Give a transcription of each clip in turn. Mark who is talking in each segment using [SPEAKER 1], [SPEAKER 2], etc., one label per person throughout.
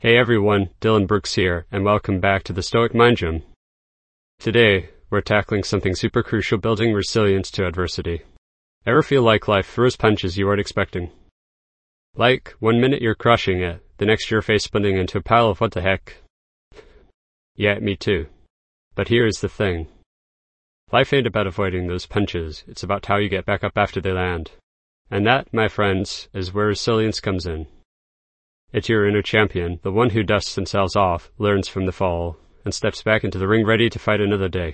[SPEAKER 1] Hey everyone, Dylan Brooks here, and welcome back to the Stoic Mind Gym. Today, we're tackling something super crucial: building resilience to adversity. Ever feel like life throws punches you weren't expecting? Like, one minute you're crushing it, the next you're face spinning into a pile of what the heck? Yeah, me too. But here's the thing. Life ain't about avoiding those punches, it's about how you get back up after they land. And that, my friends, is where resilience comes in. It's your inner champion, the one who dusts themselves off, learns from the fall, and steps back into the ring ready to fight another day.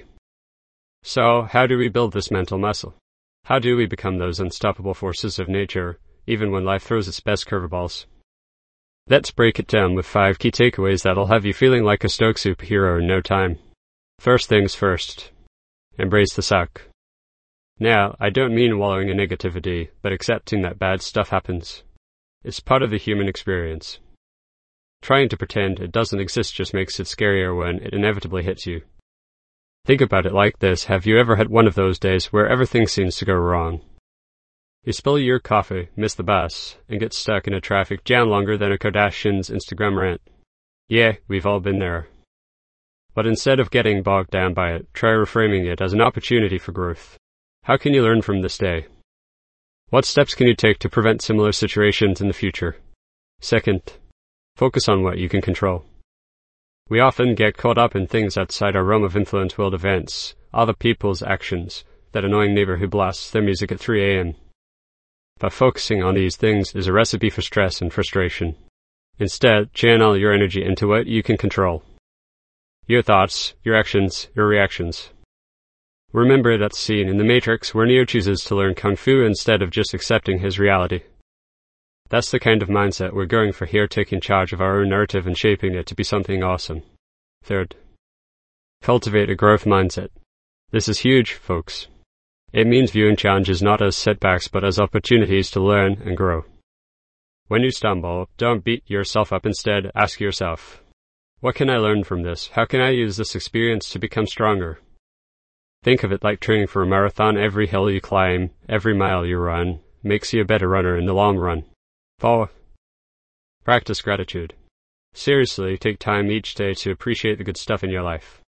[SPEAKER 1] So, how do we build this mental muscle? How do we become those unstoppable forces of nature, even when life throws its best curveballs? Let's break it down with 5 key takeaways that'll have you feeling like a Stoic superhero in no time. First things first. Embrace the suck. Now, I don't mean wallowing in negativity, but accepting that bad stuff happens. It's part of the human experience. Trying to pretend it doesn't exist just makes it scarier when it inevitably hits you. Think about it like this: have you ever had one of those days where everything seems to go wrong? You spill your coffee, miss the bus, and get stuck in a traffic jam longer than a Kardashian's Instagram rant. Yeah, we've all been there. But instead of getting bogged down by it, try reframing it as an opportunity for growth. How can you learn from this day? What steps can you take to prevent similar situations in the future? Second, focus on what you can control. We often get caught up in things outside our realm of influence: world events, other people's actions, that annoying neighbor who blasts their music at 3 a.m. But focusing on these things is a recipe for stress and frustration. Instead, channel your energy into what you can control. Your thoughts, your actions, your reactions. Remember that scene in The Matrix where Neo chooses to learn Kung Fu instead of just accepting his reality. That's the kind of mindset we're going for here, taking charge of our own narrative and shaping it to be something awesome. Third, cultivate a growth mindset. This is huge, folks. It means viewing challenges not as setbacks but as opportunities to learn and grow. When you stumble, don't beat yourself up. Instead, ask yourself, what can I learn from this? How can I use this experience to become stronger? Think of it like training for a marathon. Every hill you climb, every mile you run, makes you a better runner in the long run. 4. Practice gratitude. Seriously, take time each day to appreciate the good stuff in your life.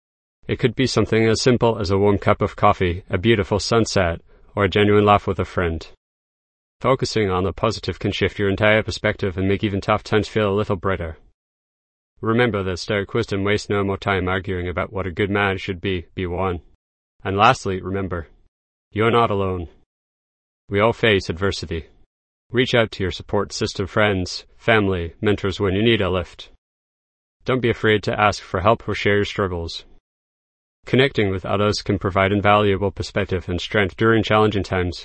[SPEAKER 1] It could be something as simple as a warm cup of coffee, a beautiful sunset, or a genuine laugh with a friend. Focusing on the positive can shift your entire perspective and make even tough times feel a little brighter. Remember that Stoic wisdom: waste no more time arguing about what a good man should be one. And lastly, remember, you're not alone. We all face adversity. Reach out to your support system, friends, family, mentors when you need a lift. Don't be afraid to ask for help or share your struggles. Connecting with others can provide invaluable perspective and strength during challenging times.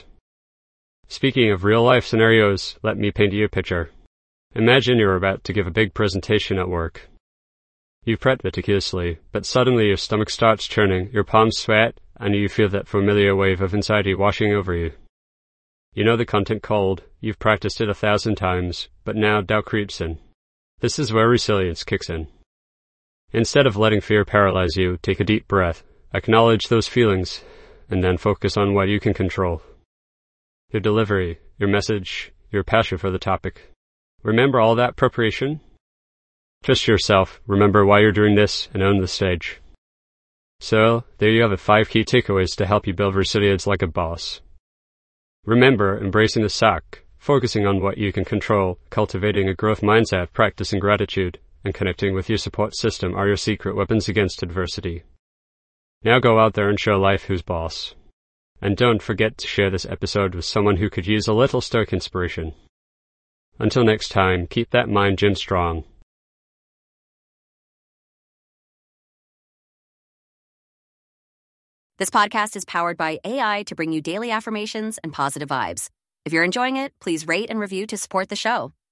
[SPEAKER 1] Speaking of real-life scenarios, let me paint you a picture. Imagine you're about to give a big presentation at work. You've prepped meticulously, but suddenly your stomach starts churning, your palms sweat, and you feel that familiar wave of anxiety washing over you. You know the content cold, you've practiced it 1,000 times, but now doubt creeps in. This is where resilience kicks in. Instead of letting fear paralyze you, take a deep breath, acknowledge those feelings, and then focus on what you can control. Your delivery, your message, your passion for the topic. Remember all that preparation? Trust yourself, remember why you're doing this, and own the stage. So, there you have it: 5 key takeaways to help you build resilience like a boss. Remember, embracing the suck, focusing on what you can control, cultivating a growth mindset, practicing gratitude, and connecting with your support system are your secret weapons against adversity. Now go out there and show life who's boss. And don't forget to share this episode with someone who could use a little Stoic inspiration. Until next time, keep that mind gym strong.
[SPEAKER 2] This podcast is powered by AI to bring you daily affirmations and positive vibes. If you're enjoying it, please rate and review to support the show.